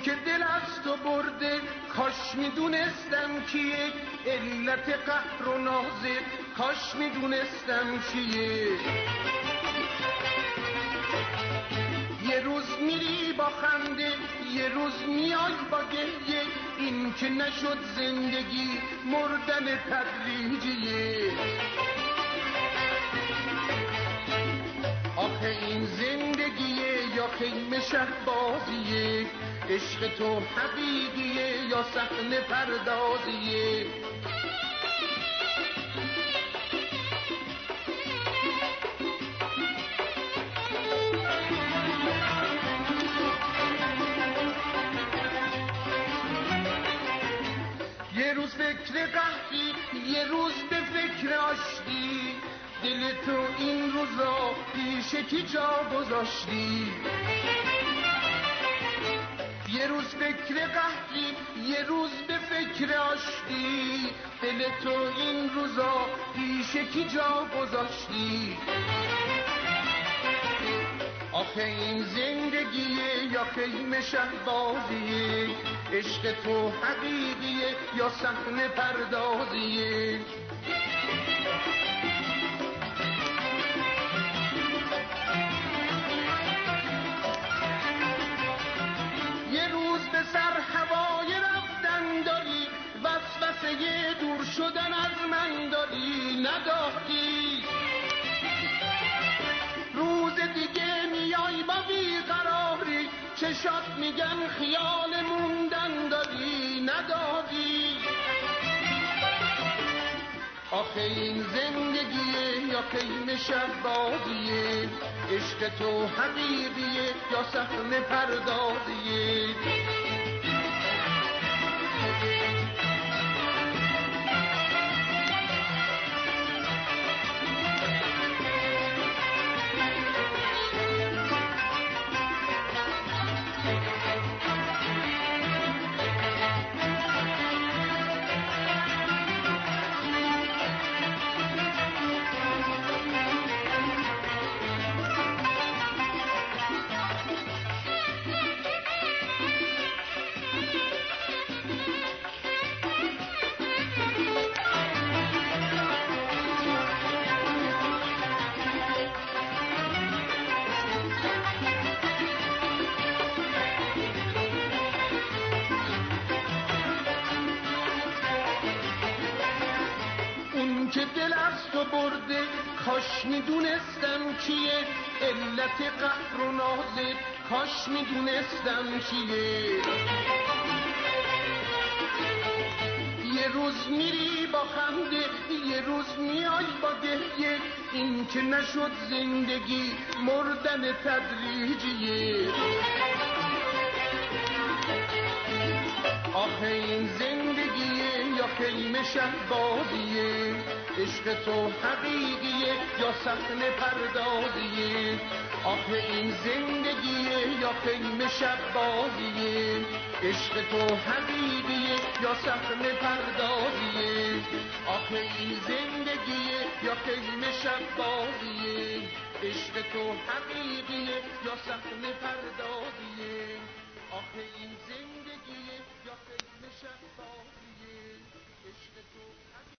که دل از تو برده کاش میدونستم کیه، علت قهر و نازه کاش میدونستم چیه. یه روز میری با خنده یه روز میای با گریه، این که نشد زندگی مردن تدریجیه. آخه این زندگیه یا خیمه شهبازیه، عشق تو حقیقیه یا صحنه پردازیه. یه روز فکر قهری یه روز به فکر آشتی، دل تو این روزا پیش کی جا گذاشتی. یه روز فکر قهری یه روز به فکر آشتی، دل تو این روزا پیش کی جا گذاشتی. آخه این زندگیه یا خیمه شهبازیه، عشق تو حقیقیه یا صحنه پردازیه. یه روز به سر هوای رفتن داری، وسوسه دور شدن از من داری نداری. روز دیگه میای با بیقراری، چشات میگن خیال موندن داری نداری. آخه این زندگیه یا خیمه شهبازیه، عشق تو حقیقیه یا صحنه پردازیه. که دل از تو برده کاش میدونستم کیه، علت قهر و نازه کاش میدونستم چیه. یه روز میری با خنده یه روز میای با گریه، این که نشد زندگی مردن تدریجیه. آخه این زندگیه یا خیمه شهبازیه، عشق تو حقیقیه یا صحنه پردازیه. آخه این زندگیه یا خیمه شهبازیه، عشق تو حقیقیه یا صحنه پردازیه. آخه این زندگیه یا خیمه شهبازیه، عشق تو حقیقیه یا صحنه پردازیه. آخه این زندگیه یا خیمه شهبازیه، عشق تو